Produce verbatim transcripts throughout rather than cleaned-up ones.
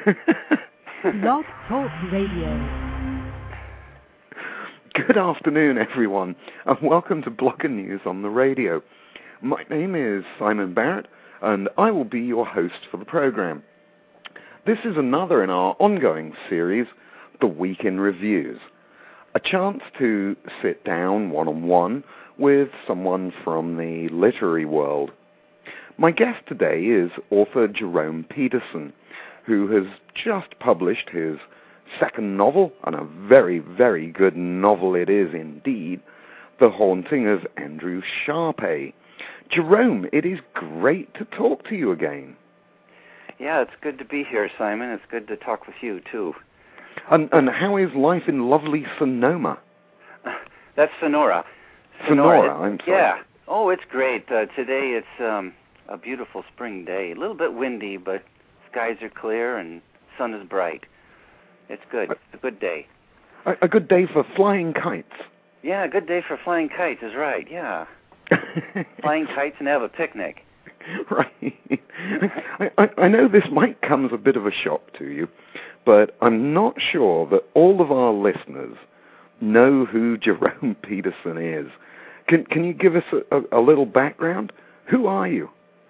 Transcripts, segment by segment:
Blog Talk Radio. Good afternoon, everyone, and welcome to Blogger News on the Radio. My name is Simon Barrett, and I will be your host for the program. This is another in our ongoing series, The Week in Reviews, a chance to sit down one-on-one with someone from the literary world. My guest today is author Jerome Peterson, who has just published his second novel, and a very, very good novel it is indeed, The Haunting of Andrew Sharpay. Jerome, it is great to talk to you again. Yeah, it's good to be here, Simon. It's good to talk with you, too. And, and how is life in lovely Sonoma? That's Sonora. Sonora, Sonora I'm sorry. Yeah. Oh, it's great. Uh, today it's um, a beautiful spring day. A little bit windy, but skies are clear and sun is bright. It's good. It's a good day. A, a good day for flying kites. Yeah, a good day for flying kites is right, yeah. Flying kites and have a picnic. Right. I, I, I know this might come as a bit of a shock to you, but I'm not sure that all of our listeners know who Jerome Peterson is. Can can you give us a, a, a little background? Who are you?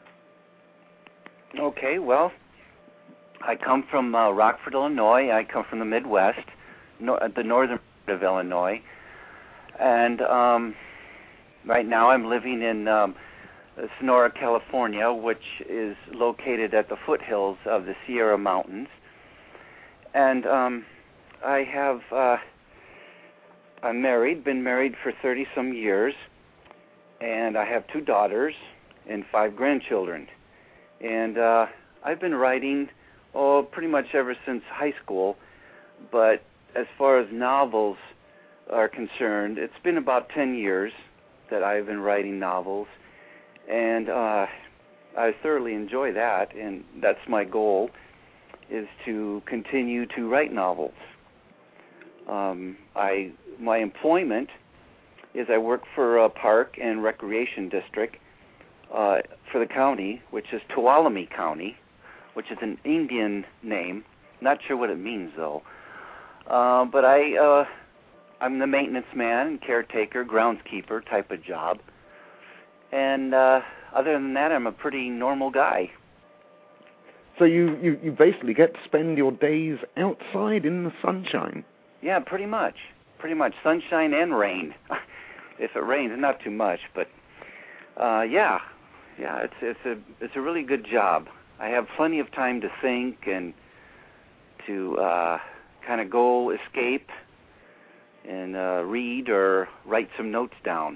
Okay, well, I come from uh, Rockford, Illinois. I come from the Midwest, no, the northern part of Illinois. And um, right now I'm living in um, Sonora, California, which is located at the foothills of the Sierra Mountains. And um, I have, uh, I'm married, been married for thirty-some years, and I have two daughters and five grandchildren. And uh, I've been writing Oh, pretty much ever since high school, but as far as novels are concerned, it's been about ten years that I've been writing novels, and uh, I thoroughly enjoy that, and that's my goal, is to continue to write novels. Um, I my employment is I work for a park and recreation district uh, for the county, which is Tuolumne County, which is an Indian name. Not sure what it means, though. Uh, but I, uh, I'm the maintenance man and caretaker, groundskeeper type of job. And uh, other than that, I'm a pretty normal guy. So you, you, you basically get to spend your days outside in the sunshine? Yeah, pretty much. Pretty much. Sunshine and rain. If it rains, not too much, but uh, yeah. Yeah, it's, it's, a, it's a really good job. I have plenty of time to think and to uh, kind of go escape and uh, read or write some notes down.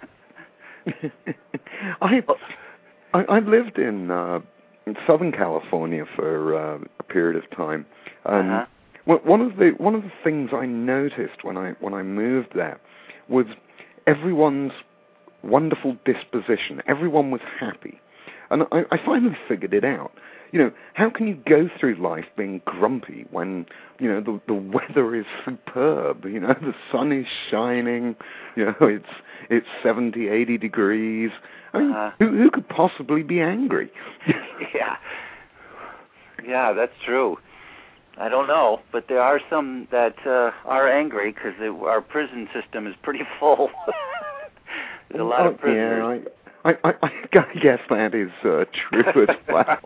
I, I I lived in, uh, in Southern California for uh, a period of time, and uh-huh. one of the one of the things I noticed when I when I moved there was everyone's wonderful disposition. Everyone was happy. And I, I finally figured it out. You know, how can you go through life being grumpy when, you know, the, the weather is superb, you know, the sun is shining, you know, it's it's seventy, eighty degrees. I mean, uh-huh. who, who could possibly be angry? Yeah. Yeah, that's true. I don't know, but there are some that uh, are angry because our prison system is pretty full. There's a lot oh, of prisoners. Yeah, I, I, I, I guess that is uh, true as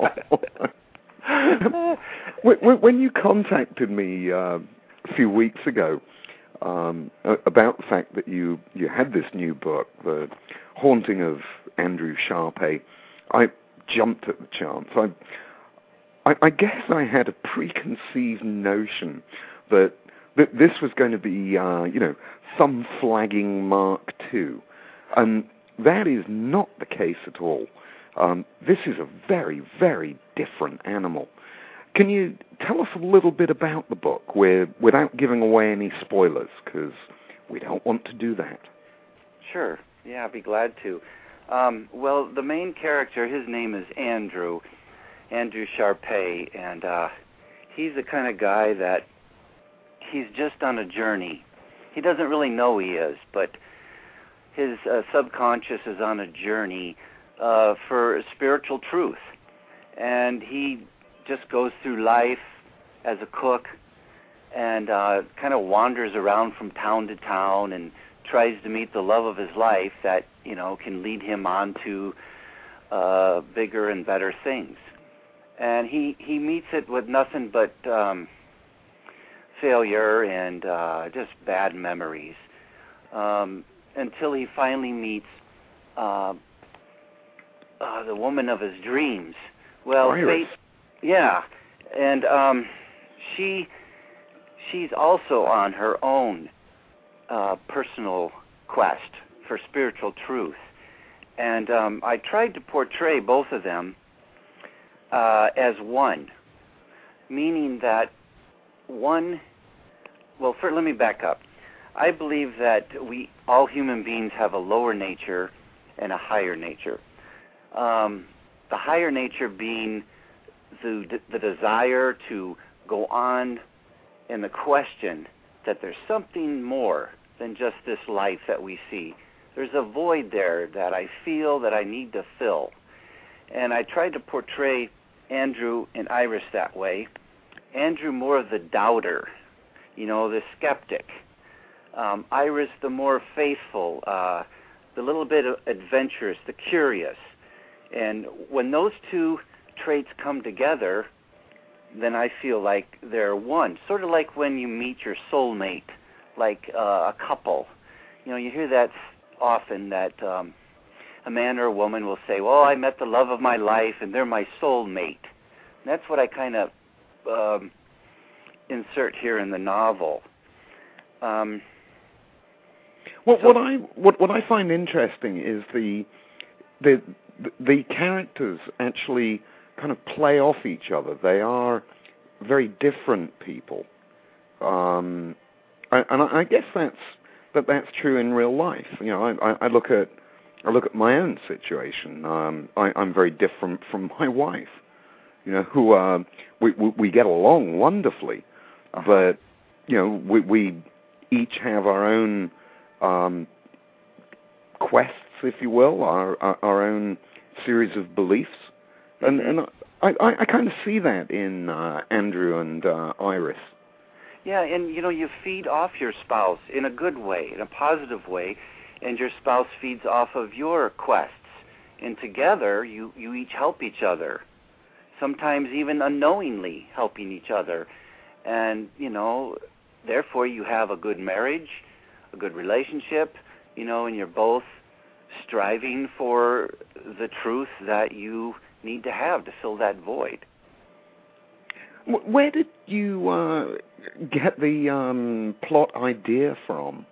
well. when, when you contacted me uh, a few weeks ago um, about the fact that you, you had this new book, The Haunting of Andrew Sharpay, I jumped at the chance. I, I, I guess I had a preconceived notion that that this was going to be, uh, you know, thumb flagging Mark two, and that is not the case at all. Um, this is a very, very different animal. Can you tell us a little bit about the book with, without giving away any spoilers, because we don't want to do that? Sure. Yeah, I'd be glad to. Um, well, the main character, his name is Andrew, Andrew Sharpay, and uh, he's the kind of guy that he's just on a journey. He doesn't really know he is, but his uh, subconscious is on a journey uh, for spiritual truth. And he just goes through life as a cook and uh, kind of wanders around from town to town and tries to meet the love of his life that, you know, can lead him on to uh, bigger and better things. And he, he meets it with nothing but um, failure and uh, just bad memories um, until he finally meets uh, uh, the woman of his dreams. Well, Iris. fate, yeah, and um, she she's also on her own Uh, personal quest for spiritual truth. And um, I tried to portray both of them uh, as one, meaning that one, well, for, let me back up. I believe that we, all human beings, have a lower nature and a higher nature. Um, the higher nature being the, the desire to go on in the question that there's something more than just this life that we see. There's a void there that I feel that I need to fill. And I tried to portray Andrew and Iris that way. Andrew more of the doubter, you know, the skeptic. Um, Iris the more faithful, uh, the little bit adventurous, the curious. And when those two traits come together, then I feel like they're one. Sort of like when you meet your soulmate, like uh, a couple. You know, you hear that often, that um, a man or a woman will say, well, I met the love of my life and they're my soulmate. And that's what I kind of um, insert here in the novel. Um, what, so, what I what, what I find interesting is the the the characters actually kind of play off each other. They are very different people, um, and I guess that's that that's true in real life. You know, I, I look at I look at my own situation. Um, I, I'm very different from my wife. You know, who uh, we, we we get along wonderfully, uh-huh. but you know, we we each have our own um, quests, if you will, our our, our own series of beliefs. And, and I, I, I kind of see that in uh, Andrew and uh, Iris. Yeah, and, you know, you feed off your spouse in a good way, in a positive way, and your spouse feeds off of your quests. And together, you, you each help each other, sometimes even unknowingly helping each other. And, you know, therefore you have a good marriage, a good relationship, you know, and you're both striving for the truth that you need to have to fill that void. Where did you uh, get the um, plot idea from?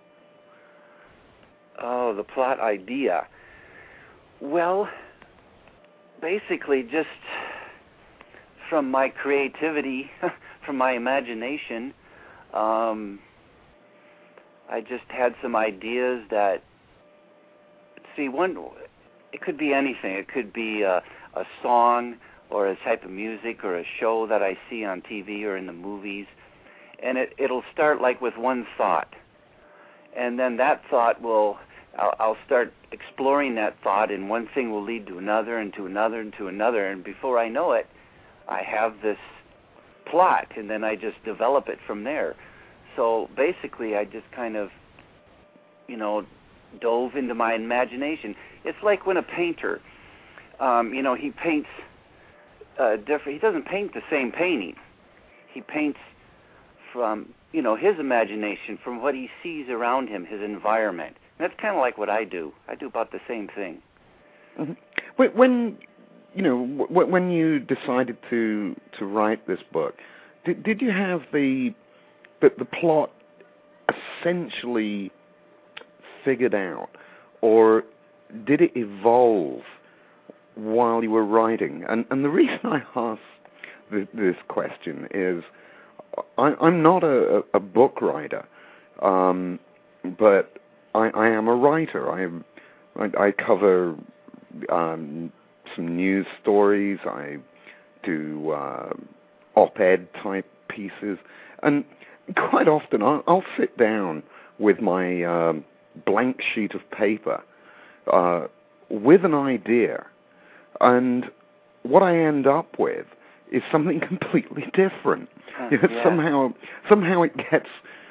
Oh, the plot idea. Well, basically just from my creativity, from my imagination. Um, I just had some ideas that, see, one, it could be anything. It could be a, a song or a type of music or a show that I see on T V or in the movies. And it, it'll start like with one thought. And then that thought will, I'll, I'll start exploring that thought, and one thing will lead to another and to another and to another. And before I know it, I have this plot, and then I just develop it from there. So basically, I just kind of, you know, dove into my imagination. It's like when a painter, um, you know, he paints uh, different. He doesn't paint the same painting. He paints from, you know, his imagination, from what he sees around him, his environment. And that's kind of like what I do. I do about the same thing. Mm-hmm. When, you know, when you decided to to write this book, did did you have the the, the plot essentially figured out, or did it evolve while you were writing? And and the reason I ask this, this question is, I, I'm not a, a book writer, um, but I, I am a writer. I am, I, I cover um, some news stories. I do uh, op-ed type pieces, and quite often I'll, I'll sit down with my um, blank sheet of paper uh, with an idea, and what I end up with is something completely different. Huh. You know, yeah. Somehow, somehow it gets.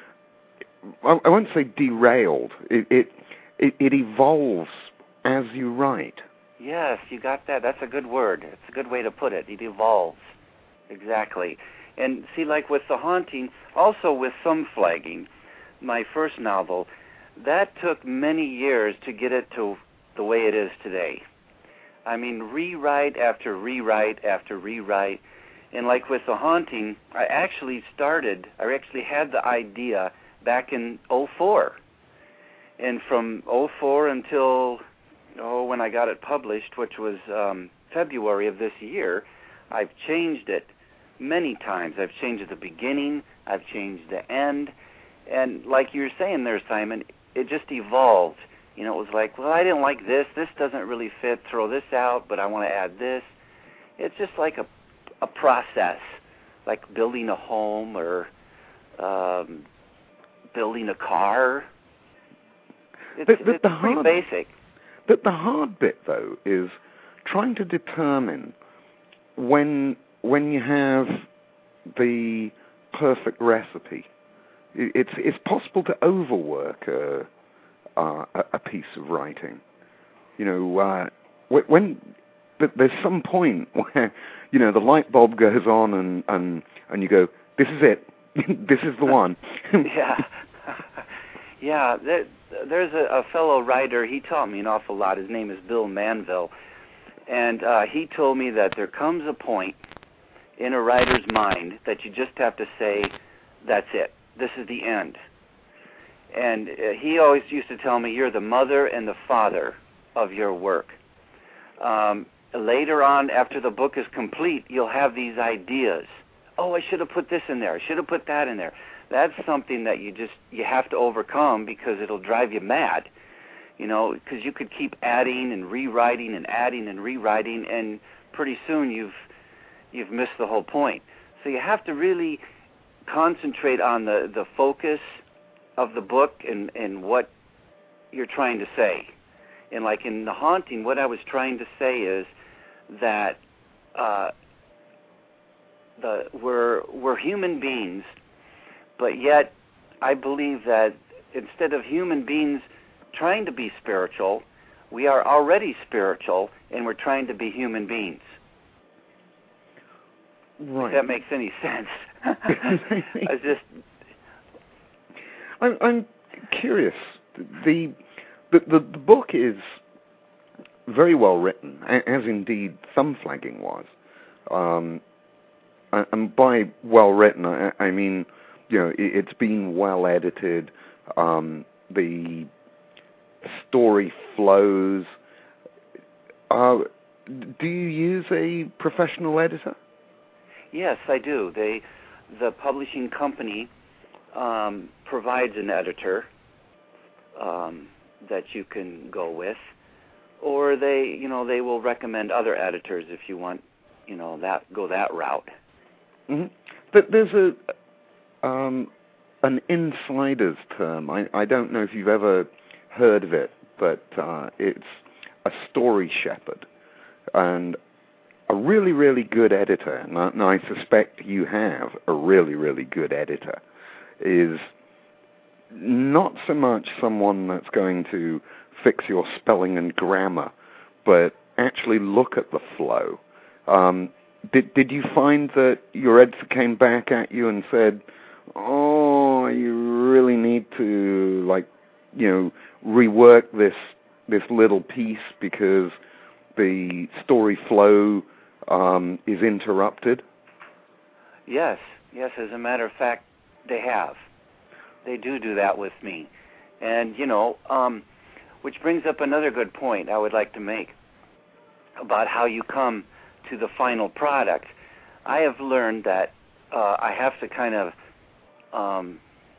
I, I won't say derailed. It, it it it evolves as you write. Yes, you got that. That's a good word. It's a good way to put it. It evolves. Exactly. And see, like with The Haunting, also with Thumb Flagging, my first novel, that took many years to get it to the way it is today. I mean, rewrite after rewrite after rewrite. And like with The Haunting, I actually started, I actually had the idea back in oh four. And from oh four until, oh, when I got it published, which was um, February of this year, I've changed it many times. I've changed the beginning, I've changed the end. And like you were saying there, Simon, it just evolved. You know, it was like, well, I didn't like this. This doesn't really fit. Throw this out, but I want to add this. It's just like a, a process, like building a home or um, building a car. It's, but, but it's the pretty hard, basic. But the hard bit, though, is trying to determine when when you have the perfect recipe. It's it's possible to overwork a uh, a piece of writing. You know, uh, when but there's some point where you know the light bulb goes on and and, and you go, this is it, this is the one. yeah, yeah. There, there's a, a fellow writer. He taught me an awful lot. His name is Bill Manville, and uh, he told me that there comes a point in a writer's mind that you just have to say, that's it. This is the end. And uh, he always used to tell me, you're the mother and the father of your work. Um, later on, after the book is complete, you'll have these ideas. Oh, I should have put this in there. I should have put that in there. That's something that you just, you have to overcome because it'll drive you mad. You know, because you could keep adding and rewriting and adding and rewriting, and pretty soon you've you've missed the whole point. So you have to really concentrate on the, the focus of the book and, and what you're trying to say. And like in The Haunting, what I was trying to say is that uh, the we're we're human beings, but yet I believe that instead of human beings trying to be spiritual, we are already spiritual, and we're trying to be human beings. Right. If that makes any sense. I was just. I'm, I'm curious. The, the the the book is very well written, as indeed Thumb Flagging was. Um, and by well written, I, I mean, you know, it, it's been well edited. Um, the story flows. Uh, do you use a professional editor? Yes, I do. They, the publishing company um, provides an editor um, that you can go with, or they, you know, they will recommend other editors if you want, you know, that go that route. Mm-hmm. But there's a um, an insider's term. I, I don't know if you've ever heard of it, but uh, it's a story shepherd, and a really, really good editor, and I, and I suspect you have a really, really good editor, is not so much someone that's going to fix your spelling and grammar, but actually look at the flow. Um, did did you find that your editor came back at you and said, "Oh, you really need to, like, you know, rework this this little piece because the story flow um, is interrupted"? Yes, yes. As a matter of fact, they have. They do do that with me, and you know, um, which brings up another good point I would like to make about how you come to the final product. I have learned that uh, I have to kind of um,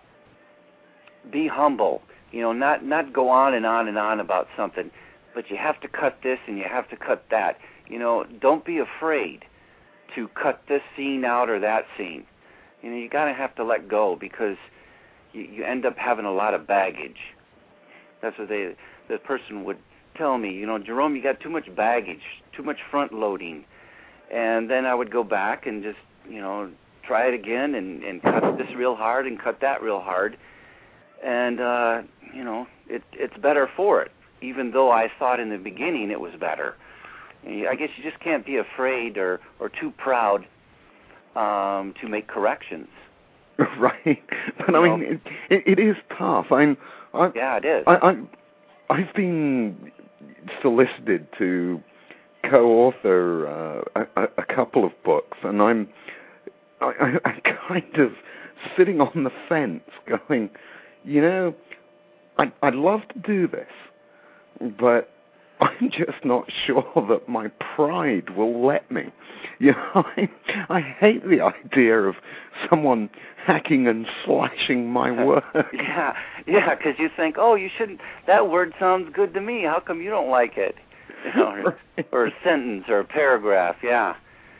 be humble. You know, not not go on and on and on about something, but you have to cut this and you have to cut that. You know, don't be afraid to cut this scene out or that scene. You know, you gotta have to let go because you, you end up having a lot of baggage. That's what they, the person would tell me. You know, Jerome, you got too much baggage, too much front loading. And then I would go back and just, you know, try it again and, and cut this real hard and cut that real hard. And, uh, you know, it, it's better for it, even though I thought in the beginning it was better. I guess you just can't be afraid or, or too proud um, to make corrections. Right. But, you I know? mean, it, it, it is tough. I'm, I, yeah, it is. I, I, I've been solicited to co-author uh, a, a couple of books, and I'm I, I, I'm kind of sitting on the fence going, you know, I'd, I'd love to do this, but I'm just not sure that my pride will let me. You know, I, I hate the idea of someone hacking and slashing my work. Yeah, yeah, because you think, oh, you shouldn't, that word sounds good to me. How come you don't like it? You know, or, right. or a sentence or a paragraph, yeah.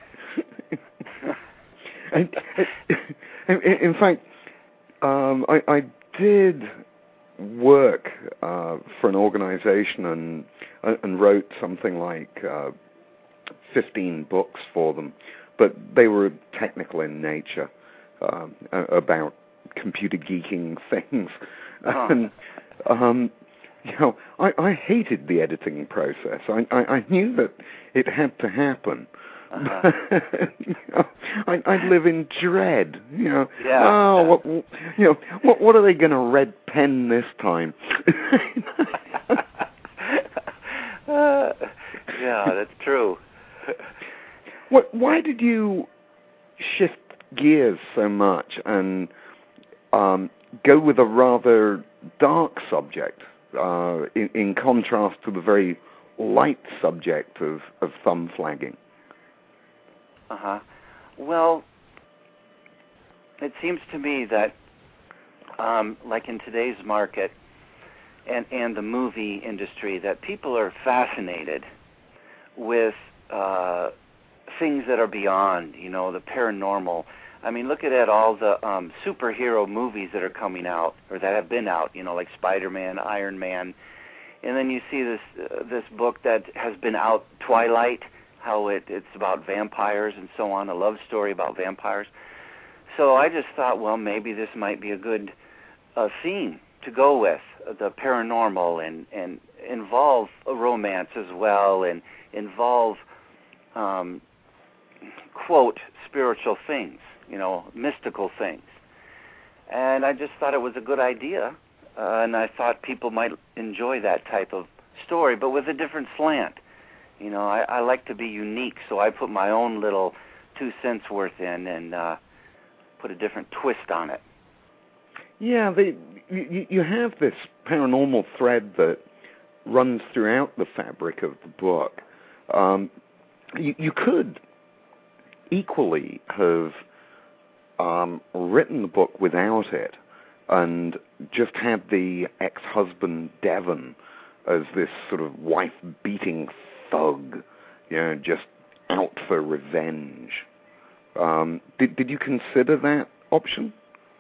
and, in, in fact, um, I, I did work uh, for an organization and and wrote something like uh, fifteen books for them, but they were technical in nature, um, about computer geeking things. Oh. And um, you know, I, I hated the editing process. I, I, I knew that it had to happen. Uh-huh. you know, I, I live in dread. You know, yeah. oh, what, you know, what, what are they going to red pen this time? uh, yeah, that's true. What? Why did you shift gears so much and um, go with a rather dark subject uh, in, in contrast to the very light subject of, of thumb flagging? Uh-huh. Well, it seems to me that, um, like in today's market and, and the movie industry, that people are fascinated with uh, things that are beyond, you know, the paranormal. I mean, look at, at all the um, superhero movies that are coming out, or that have been out, you know, like Spider-Man, Iron Man. And then you see this uh, this book that has been out, Twilight, how it, it's about vampires and so on, a love story about vampires. So I just thought, well, maybe this might be a good uh, theme to go with, uh, the paranormal, and, and involve a romance as well, and involve, um, quote, spiritual things, you know, mystical things. And I just thought it was a good idea, uh, and I thought people might enjoy that type of story, but with a different slant. You know, I, I like to be unique, so I put my own little two cents worth in and uh, put a different twist on it. Yeah, they, you, you have this paranormal thread that runs throughout the fabric of the book. Um, you, you could equally have um, written the book without it and just had the ex-husband Devon as this sort of wife-beating thug, you know, just out for revenge. Um, did did you consider that option?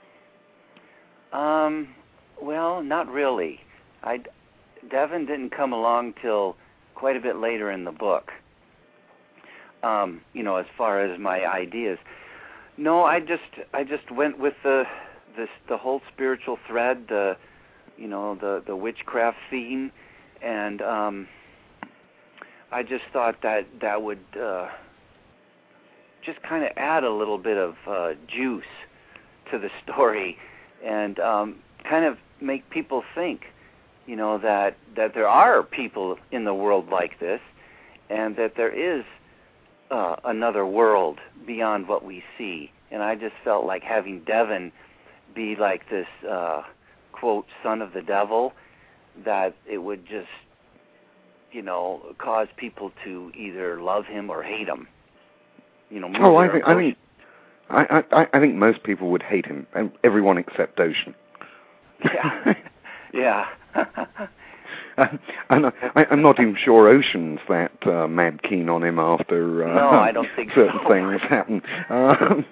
Um, well, not really. I Devon didn't come along till quite a bit later in the book. Um, you know, as far as my ideas. No, I just I just went with the this the whole spiritual thread, the you know the the witchcraft theme, and um. I just thought that that would uh, just kind of add a little bit of uh, juice to the story, and um, kind of make people think, you know, that, that there are people in the world like this, and that there is uh, another world beyond what we see. And I just felt like having Devon be like this, uh, quote, son of the devil, that it would just, you know, cause people to either love him or hate him. You know, oh, I think I think I, I I think most people would hate him, and everyone except Ocean. Yeah, yeah. uh, and I, I'm not even sure Ocean's that uh, mad keen on him after uh, no, I don't think certain so. things happen. Um,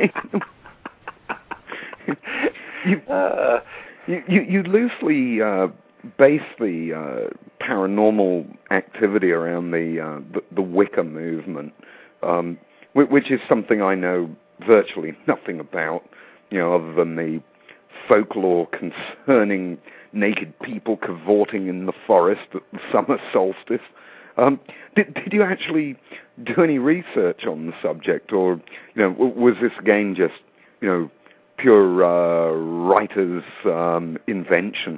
you, uh, you, you you loosely uh, base the uh, paranormal activity around the, uh, the the Wicca movement, um, which is something I know virtually nothing about, you know, other than the folklore concerning naked people cavorting in the forest at the summer solstice. Um, did, did you actually do any research on the subject, or, you know, was this again just, you know, pure uh, writer's um, invention?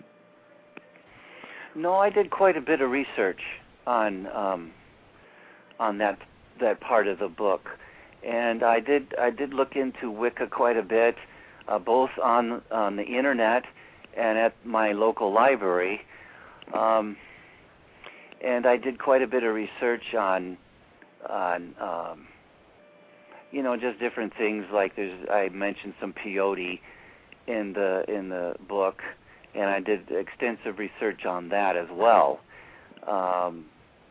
No, I did quite a bit of research on um, on that that part of the book, and I did I did look into Wicca quite a bit, uh, both on on the internet and at my local library, um, and I did quite a bit of research on on um, you know, just different things, like there's I mentioned some peyote in the in the book, and I did extensive research on that as well. Um,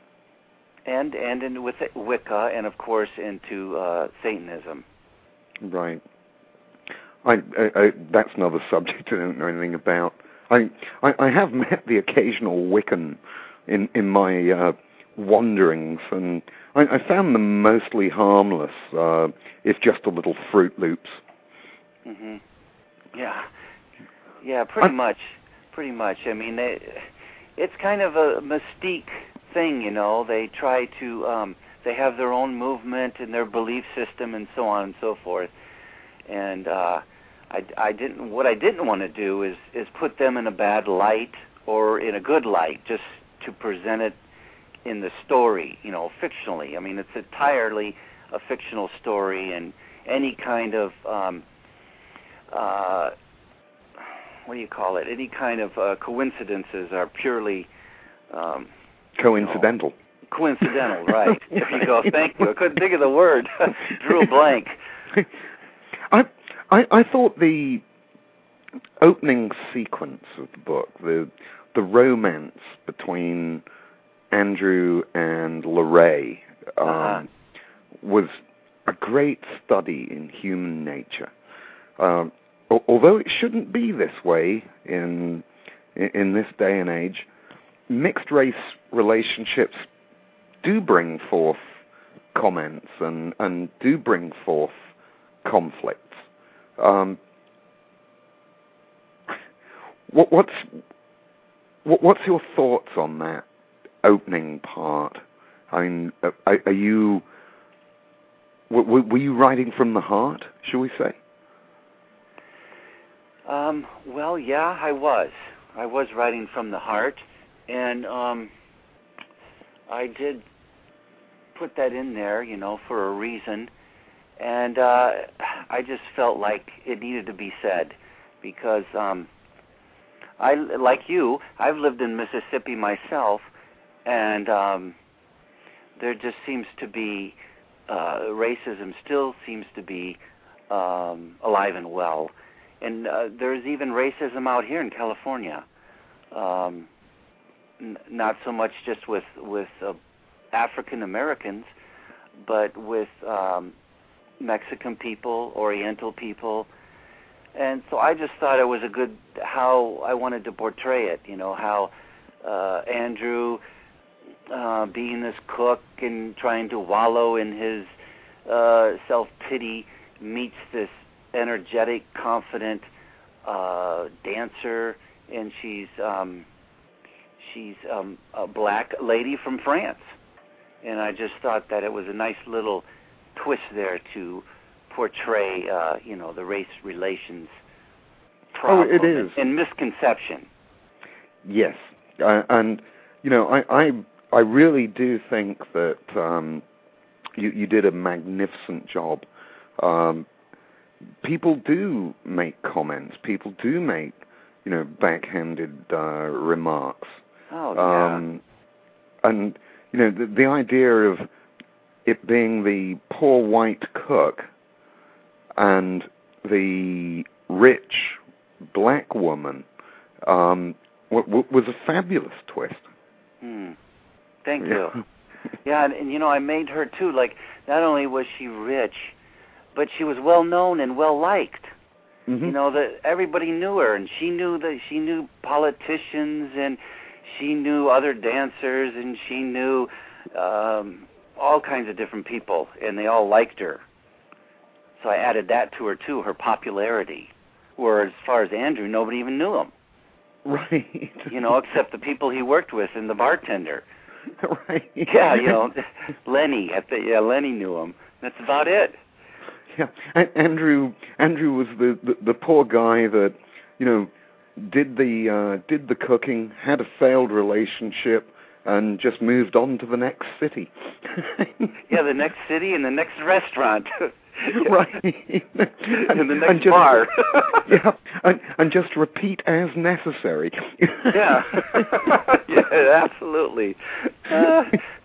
and and in with Wicca, and of course into uh, Satanism. Right. I, I, I that's another subject I don't know anything about. I I, I have met the occasional Wiccan in in my uh, wanderings, and I, I found them mostly harmless, uh, if just a little Fruit Loops. Mhm. Yeah. Yeah. Pretty I, much. Pretty much. I mean, they, it's kind of a mystique thing, you know. They try to, um, they have their own movement and their belief system and so on and so forth. And uh, I, I didn't. What I didn't want to do is is put them in a bad light or in a good light, just to present it in the story, you know, fictionally. I mean, it's entirely a fictional story, and any kind of um, uh, what do you call it? Any kind of uh, coincidences are purely um, coincidental. You know, coincidental, right? There you go. Thank you. I couldn't think of the word. Drew a blank. I, I I thought the opening sequence of the book, the the romance between Andrew and Lorraine, um, uh-huh. was a great study in human nature. Um, although it shouldn't be this way in in this day and age, mixed race relationships do bring forth comments and, and do bring forth conflicts. Um, what, what's what, what's your thoughts on that opening part? I mean, are, are you were, were you writing from the heart, shall we say? Um, well, yeah, I was. I was writing from the heart, and um, I did put that in there, you know, for a reason. And uh, I just felt like it needed to be said, because um, I, like you, I've lived in Mississippi myself, and um, there just seems to be, uh, racism still seems to be um, alive and well. And uh, there's even racism out here in California. Um, n- not so much just with, with uh, African Americans, but with um, Mexican people, Oriental people. And so I just thought it was a good, how I wanted to portray it, you know, how uh, Andrew, uh, being this cook and trying to wallow in his uh, self-pity, meets this energetic, confident uh, dancer, and she's um, she's um, a black lady from France. And I just thought that it was a nice little twist there to portray, uh, you know, the race relations problem oh, it is. and, and misconception. Yes, uh, and you know, I, I I really do think that um, you you did a magnificent job. Um, people do make comments. People do make, you know, backhanded uh, remarks. Oh yeah. Um, and you know, the, the idea of it being the poor white cook and the rich black woman um, w- w- was a fabulous twist. Hmm. Thank you. Yeah, and, and you know, I made her too. Like, not only was she rich, but she was well known and well liked. Mm-hmm. You know, that everybody knew her, and she knew that she knew politicians, and she knew other dancers, and she knew um, all kinds of different people, and they all liked her. So I added that to her too, her popularity. Where as far as Andrew, nobody even knew him. Right. You know, except the people he worked with and the bartender. Right. Yeah, you know, Lenny. I think, yeah, Lenny knew him. That's about it. Yeah, A- Andrew. Andrew was the, the, the poor guy that, you know, did the uh, did the cooking, had a failed relationship, and just moved on to the next city. Yeah, the next city and the next restaurant. Right. And, and the next and just, bar. Yeah, and, and just repeat as necessary. Yeah. Yeah, absolutely. Uh.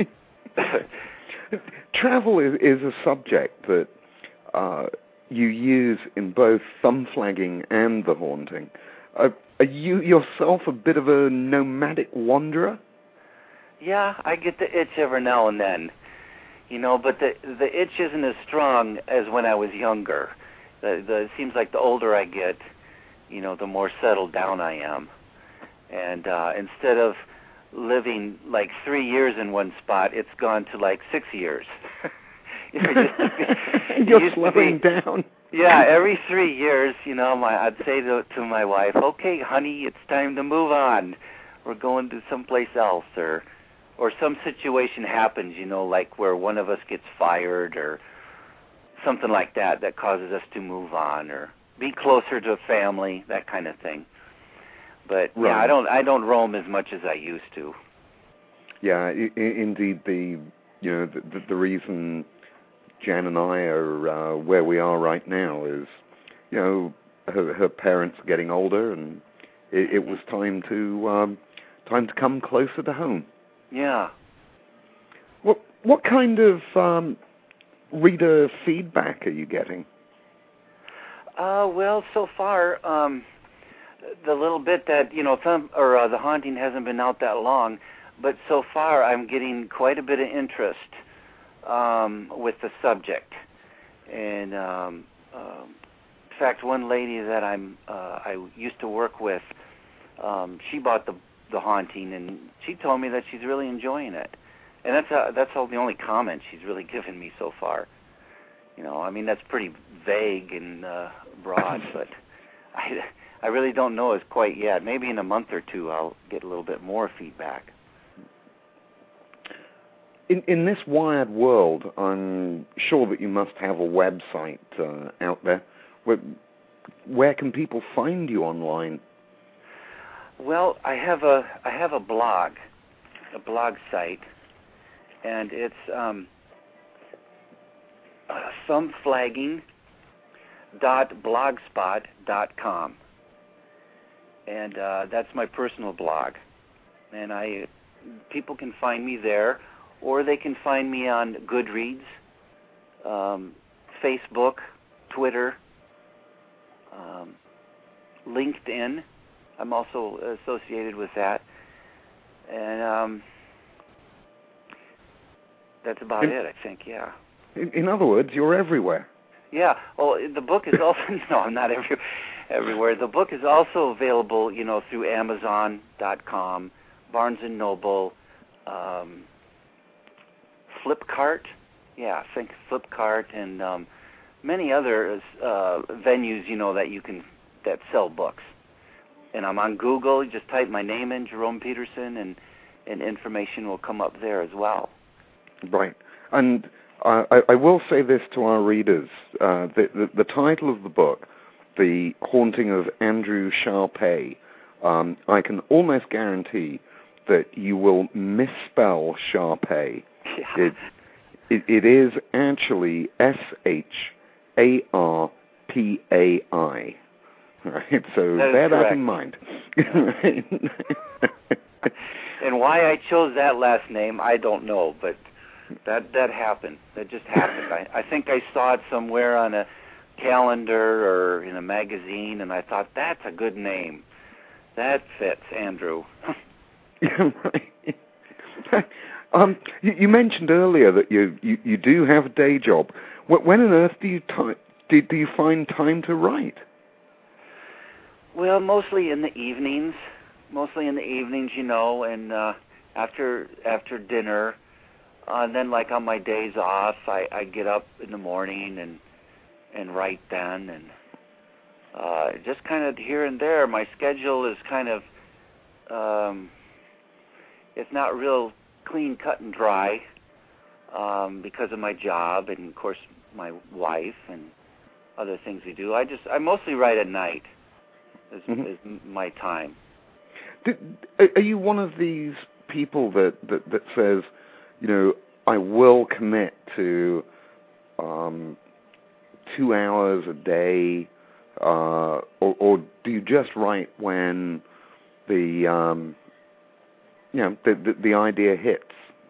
Travel is, is a subject that uh, you use in both thumb flagging and the haunting. Uh, are you yourself a bit of a nomadic wanderer? Yeah, I get the itch every now and then. You know, but the the itch isn't as strong as when I was younger. The, the, it seems like the older I get, you know, the more settled down I am. And uh, instead of living like three years in one spot, it's gone to like six years. You know, it used to be, You're used slowing to be, down. Yeah, every three years, you know, my I'd say to, to my wife, "Okay, honey, it's time to move on. We're going to someplace else," or or some situation happens, you know, like where one of us gets fired or something like that that causes us to move on or be closer to family, that kind of thing. But right. yeah, I don't I don't roam as much as I used to. Yeah, I- I- indeed. The you know the, the, the reason Jan and I are uh, where we are right now is, you know, her, her parents are getting older, and it, it was time to um, time to come closer to home. Yeah. What what kind of um, reader feedback are you getting? Uh, well, so far, um, the little bit that you know, some or uh, the haunting hasn't been out that long, but so far I'm getting quite a bit of interest um, with the subject. And um, um, in fact, one lady that I'm uh, I used to work with, um, she bought the the haunting, and she told me that she's really enjoying it. And that's uh, that's all the only comment she's really given me so far. You know, I mean, that's pretty vague and uh, broad, but I, I really don't know as quite yet. Maybe in a month or two I'll get a little bit more feedback. In, in this wired world, I'm sure that you must have a website uh, out there. Where, where can people find you online? Well, I have a I have a blog, a blog site, and it's um, uh, thumbflagging dot blogspot dot com, and uh, that's my personal blog. And I people can find me there, or they can find me on Goodreads, um, Facebook, Twitter, um, LinkedIn. I'm also associated with that, and um, that's about in, it, I think. Yeah. In, in other words, you're everywhere. Yeah. Well, the book is also no, I'm not every, everywhere. The book is also available, you know, through Amazon dot com, Barnes and Noble, um, Flipkart. Yeah, I think Flipkart and um, many other uh, venues, you know, that you can that sell books. And I'm on Google. You just type my name in, Jerome Peterson, and, and information will come up there as well. Right. And uh, I, I will say this to our readers. Uh, the, the, the title of the book, The Haunting of Andrew Sharpay, um, I can almost guarantee that you will misspell Sharpay. Yeah. It, it, it is actually S H A R P A I. Right, so that bear correct. that in mind. And why I chose that last name, I don't know, but that that happened. That just happened. I, I think I saw it somewhere on a calendar or in a magazine, and I thought, that's a good name. That fits, Andrew. Right. um, you, you mentioned earlier that you, you, you do have a day job. When on earth do you, ti- do, do you find time to write? Well, mostly in the evenings, mostly in the evenings, you know, and uh, after after dinner, uh, and then like on my days off, I, I get up in the morning and and write then, and uh, just kind of here and there. My schedule is kind of, um, it's not real clean cut and dry um, because of my job and, of course, my wife and other things we do. I just, I mostly write at night is, mm-hmm. is my time. Do, are you one of these people that, that, that says, you know, I will commit to um, two hours a day, uh, or, or do you just write when the, um, you know, the, the, the idea hits?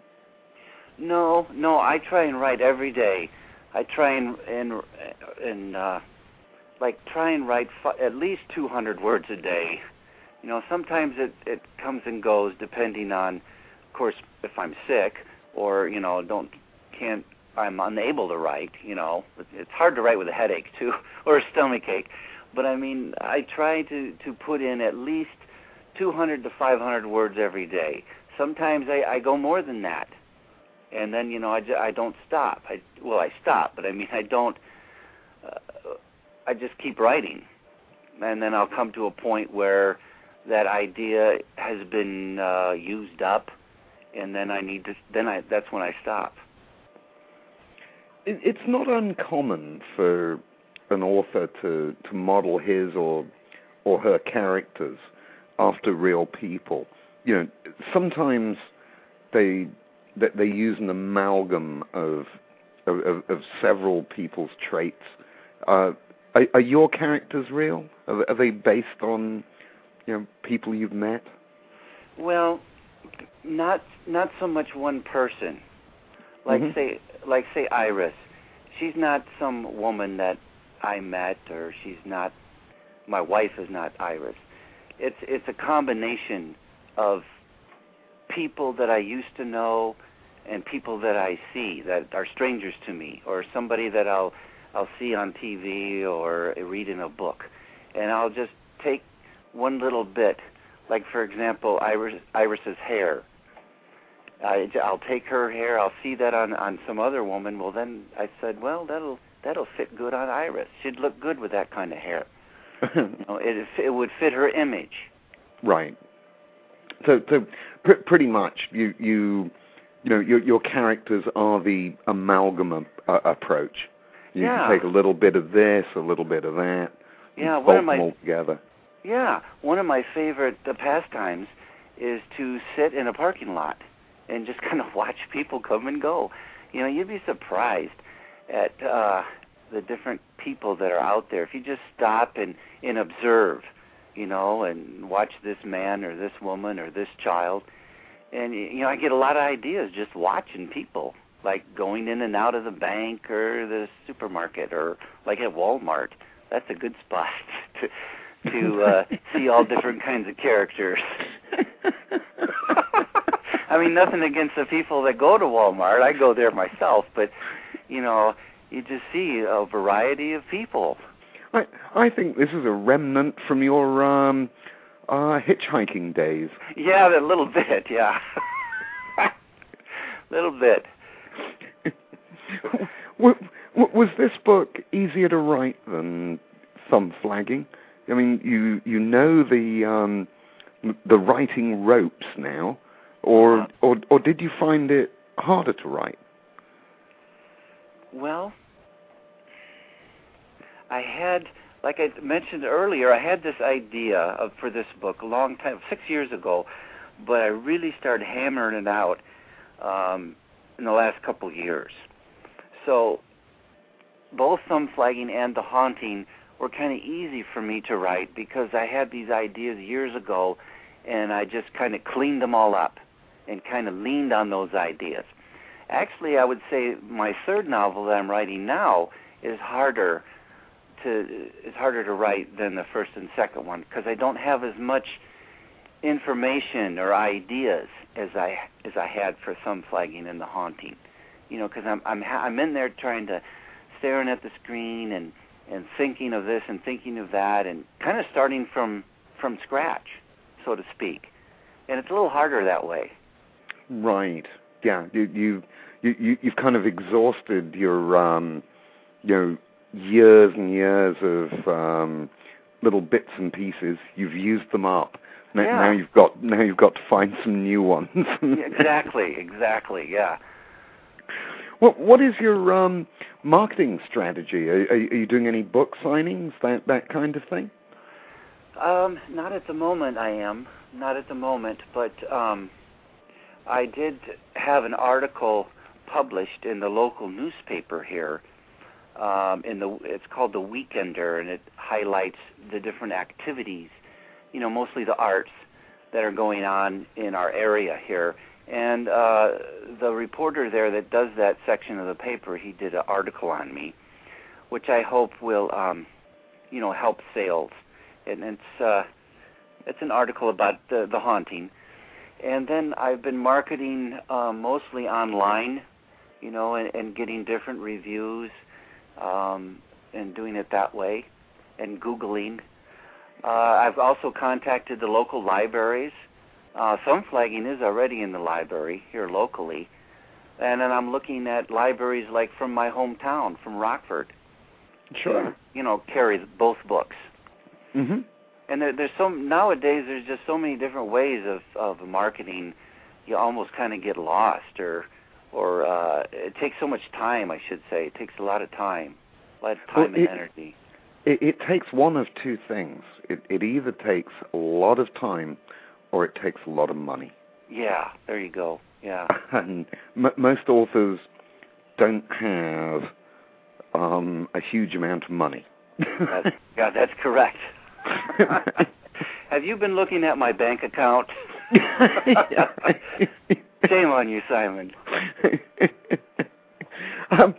No, no, I try and write every day. I try and, and, and uh, like, try and write f- at least two hundred words a day. You know, sometimes it, it comes and goes depending on, of course, if I'm sick or, you know, don't, can't, I'm unable to write, you know. It's hard to write with a headache, too, or a stomachache. But, I mean, I try to, to put in at least two hundred to five hundred words every day. Sometimes I, I go more than that. And then, you know, I, I don't stop. I, well, I stop, but, I mean, I don't, uh, I just keep writing. And then I'll come to a point where that idea has been uh, used up, and then I need to. Then I. That's when I stop. It, it's not uncommon for an author to, to model his or or her characters after real people. You know, sometimes they that they use an amalgam of of, of several people's traits. Uh, are, are your characters real? Are, are they based on, you know, people you've met? Well, not not so much one person. Like mm-hmm. say like say Iris. She's not some woman that I met, or she's not, my wife is not Iris. It's it's a combination of people that I used to know and people that I see that are strangers to me, or somebody that I'll I'll see on T V or read in a book, and I'll just take one little bit, like for example, Iris Iris's hair. I, I'll take her hair. I'll see that on, on some other woman. Well, then I said, well, that'll that'll fit good on Iris. She'd look good with that kind of hair. you know, it it would fit her image. Right. So, so pr- pretty much, you you you know your your characters are the amalgam uh, approach. You yeah. can take a little bit of this, a little bit of that. Yeah. Bolt One of my them all together. Yeah. One of my favorite uh, pastimes is to sit in a parking lot and just kind of watch people come and go. You know, you'd be surprised at uh, the different people that are out there. If you just stop and, and observe, you know, and watch this man or this woman or this child. And, you know, I get a lot of ideas just watching people, like going in and out of the bank or the supermarket or like at Walmart. That's a good spot to, to uh, see all different kinds of characters. I mean, nothing against the people that go to Walmart. I go there myself, but, you know, you just see a variety of people. I I think this is a remnant from your um, uh, hitchhiking days. Yeah, a little bit, yeah. A little bit. Was this book easier to write than Thumb Flagging? I mean, you you know the um, the writing ropes now. Or, or or did you find it harder to write? Well, I had, like I mentioned earlier, I had this idea of, for this book a long time, six years ago, but I really started hammering it out um, in the last couple of years. So both Thumb Flagging and The Haunting were kind of easy for me to write because I had these ideas years ago, and I just kind of cleaned them all up and kind of leaned on those ideas. Actually, I would say my third novel that I'm writing now is harder to is harder to write than the first and second one because I don't have as much information or ideas as I as I had for Thumb Flagging and The Haunting. You know, because I'm I'm I'm in there trying to staring at the screen and and thinking of this and thinking of that and kind of starting from from scratch, so to speak. And it's a little harder that way. Right. Yeah. You you you you've kind of exhausted your um you know years and years of um, little bits and pieces. You've used them up. Now, yeah. now you've got now you've got to find some new ones. Yeah, exactly, exactly. Yeah. What what is your um, marketing strategy? Are, are you doing any book signings, that that kind of thing? Um, not at the moment. I am not at the moment, but um, I did have an article published in the local newspaper here. Um, in the it's called The Weekender, and it highlights the different activities, you know, mostly the arts that are going on in our area here. And uh, the reporter there that does that section of the paper, he did an article on me, which I hope will, um, you know, help sales. And it's uh, it's an article about the, the haunting. And then I've been marketing uh, mostly online, you know, and, and getting different reviews, um, and doing it that way, and Googling. Uh, I've also contacted the local libraries. Uh, some flagging is already in the library here locally. And then I'm looking at libraries like from my hometown, from Rockford. Sure. To, you know, carry both books. Mm-hmm. And there, there's so nowadays there's just so many different ways of, of marketing. You almost kind of get lost, or or uh, it takes so much time. I should say it takes a lot of time, a lot of time well, and it, energy. It, it takes one of two things. It, it either takes a lot of time, or it takes a lot of money. Yeah, there you go. Yeah. And m- most authors don't have um, a huge amount of money. That's, yeah, that's correct. Have you been looking at my bank account? Shame on you, Simon. um,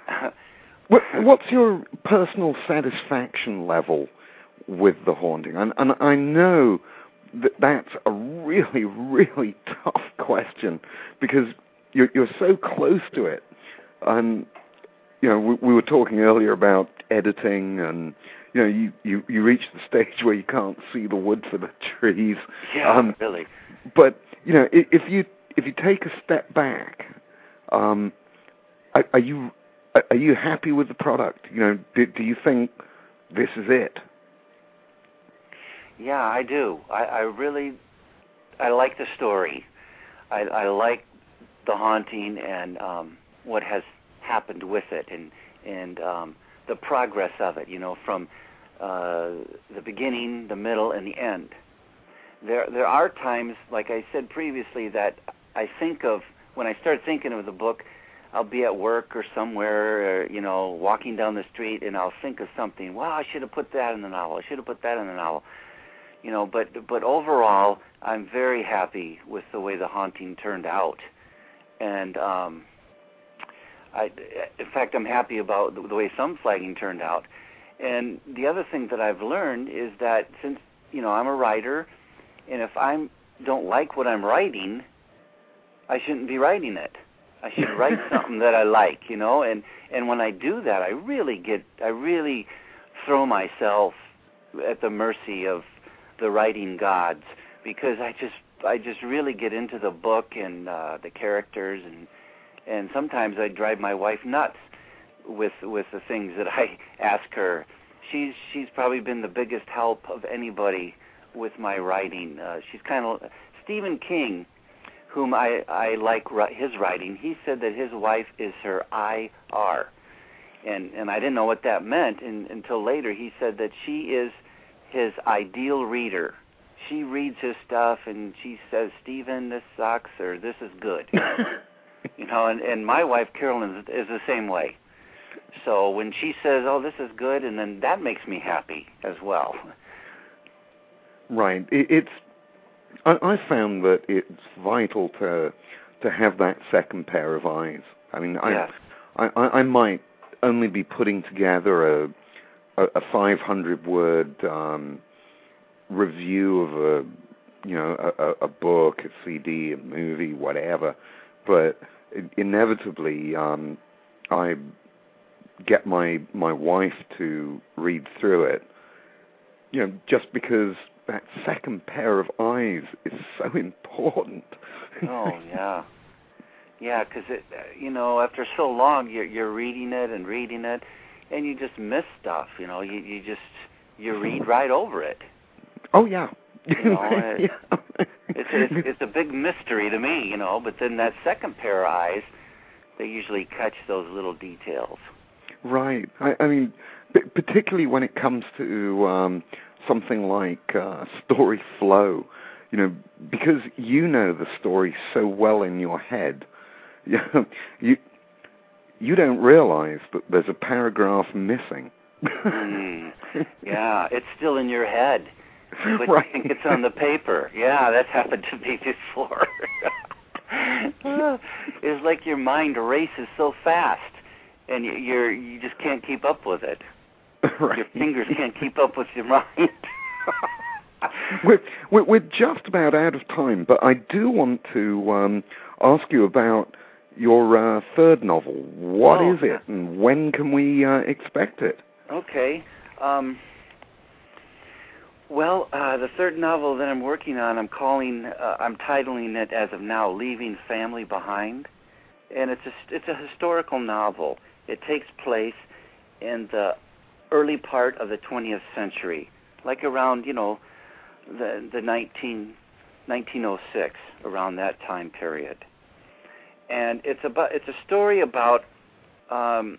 what's your personal satisfaction level with the haunting? And, and I know that that's a really, really tough question because you're, you're so close to it. And, you know, we, we were talking earlier about editing and, you know, you, you, you reach the stage where you can't see the wood for the trees. Yeah, um, really. But, you know, if you if you take a step back, um, are, are you are you happy with the product? You know, do, do you think this is it? Yeah, I do. I, I really, I like the story. I, I like the haunting and um, what has happened with it, and and um, the progress of it. You know, from uh, the beginning, the middle, and the end. There, there are times, like I said previously, that I think of when I start thinking of the book. I'll be at work or somewhere, or, you know, walking down the street, and I'll think of something. Wow, I should have put that in the novel. I should have put that in the novel. You know, but but overall, I'm very happy with the way The Haunting turned out, and um, I, in fact, I'm happy about the, the way Some Flagging turned out. And the other thing that I've learned is that since you know I'm a writer, and if I don't like what I'm writing, I shouldn't be writing it. I should write something that I like, you know. And and when I do that, I really get, I really throw myself at the mercy of the writing gods, because I just I just really get into the book and uh, the characters, and and sometimes I drive my wife nuts with with the things that I ask her. She's she's probably been the biggest help of anybody with my writing. Uh, she's kind of Stephen King, whom I I like his writing. He said that his wife is her I R, and and I didn't know what that meant in, until later. He said that she is his ideal reader. She reads his stuff and she says, "Stephen, this sucks," or "This is good." You know, and, and my wife Carolyn is, is the same way. So when she says, "Oh, this is good," and then that makes me happy as well. Right. It, it's. I, I found that it's vital to to have that second pair of eyes. I mean, I Yes. I, I, I might only be putting together a a five hundred word um, review of a, you know, a, a book, a C D, a movie, whatever. But inevitably, um, I get my my wife to read through it. You know, just because that second pair of eyes is so important. Oh yeah, yeah. Because it, you know, after so long, you're you're reading it and reading it. and you just miss stuff. You know, you you just you read right over it. Oh yeah. You know, it, yeah. it's, it's it's a big mystery to me, you know. But then that second pair of eyes, they usually catch those little details. Right. I, I mean, p- particularly when it comes to um, something like uh, story flow, you know, because you know the story so well in your head, you you, you don't realize that there's a paragraph missing. mm, yeah, it's still in your head. But right. you think it's on the paper. Yeah, that's happened to me before. It's like your mind races so fast, and you're you just can't keep up with it. Right. Your fingers can't keep up with your mind. we're, we're we're just about out of time, but I do want to um, ask you about your uh, third novel. What oh, is it, and when can we uh, expect it? Okay. Um, Well, uh, the third novel that I'm working on, I'm calling, uh, I'm titling it as of now, "Leaving Family Behind," and it's a it's a historical novel. It takes place in the early part of the twentieth century, like around you know the the nineteen nineteen oh six, around that time period, and it's about it's a story about um,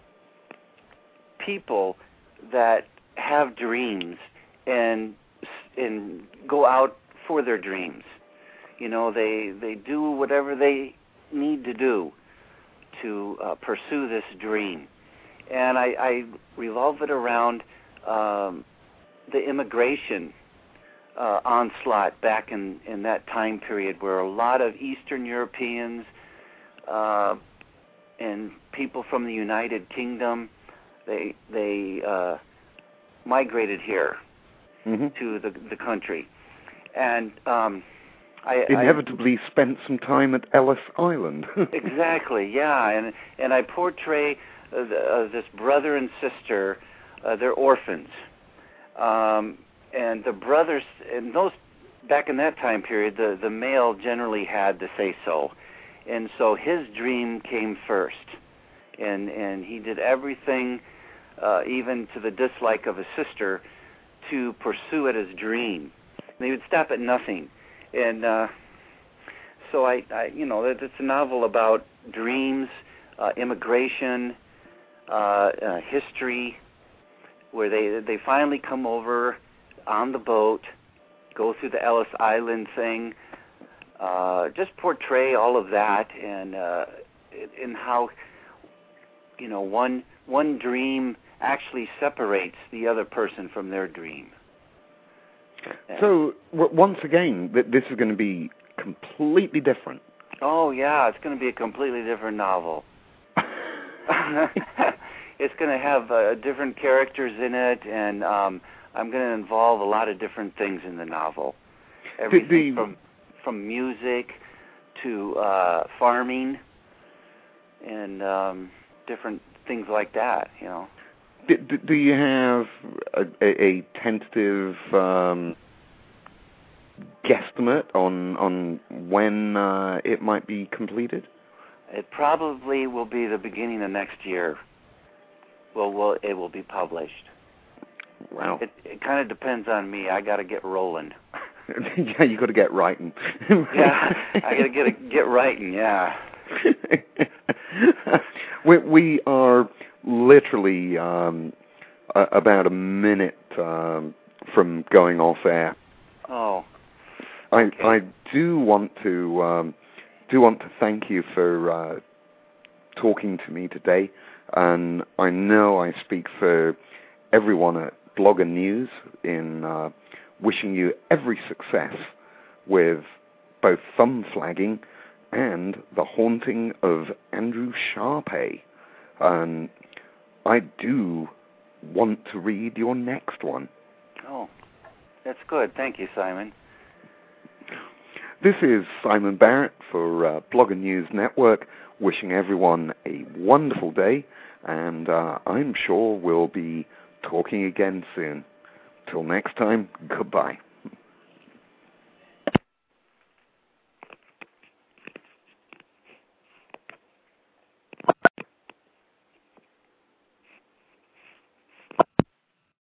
people that have dreams. And and go out for their dreams. You know, they they do whatever they need to do to uh, pursue this dream. And I, I revolve it around um, the immigration uh, onslaught back in, in that time period, where a lot of Eastern Europeans uh, and people from the United Kingdom, they they uh, migrated here. Mm-hmm. To the the country, and um, I inevitably I, spent some time at Ellis Island. Exactly, yeah, and and I portray uh, the, uh, this brother and sister. Uh, they're orphans, um, and the brothers. And those back in that time period, the the male generally had the say so, and so his dream came first, and and he did everything, uh, even to the dislike of his sister, to pursue it as dream. They would stop at nothing. And uh, so I, I, you know, it's a novel about dreams, uh, immigration, uh, uh, history, where they they finally come over on the boat, go through the Ellis Island thing, uh, just portray all of that, and uh, and how, you know, one one dream actually separates the other person from their dream. And so, w- once again, th- this is going to be completely different. Oh, yeah, it's going to be a completely different novel. It's going to have uh, different characters in it, and um, I'm going to involve a lot of different things in the novel. Everything the, the, from from music to uh, farming and um, different things like that, you know. Do, do you have a, a, a tentative um, guesstimate on on when uh, it might be completed? It probably will be the beginning of next year. Well, well, it will be published. Wow. It, it kind of depends on me. I got to get rolling. Yeah, you got to get writing. Yeah, I got to get get writing. Yeah. we we are literally um, a, about a minute um, from going off air. Oh. Okay. I I do want to um, do want to thank you for uh, talking to me today, and I know I speak for everyone at Blogger News in uh, wishing you every success with both Thumb Flagging and The Haunting of Andrew Sharpay. And I do want to read your next one. Oh, that's good. Thank you, Simon. This is Simon Barrett for uh, Blogger News Network, wishing everyone a wonderful day, and uh, I'm sure we'll be talking again soon. Till next time, goodbye.